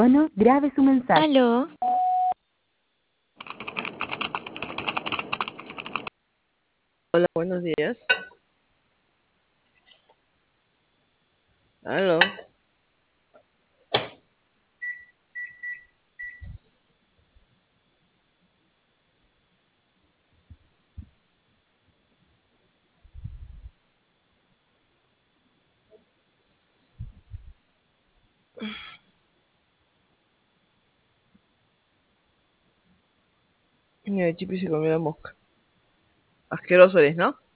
tono, grabe su mensaje. Aló, Hola, buenos días. Aló. Mira, el Chipi se comió la mosca. Asqueroso eres, ¿no?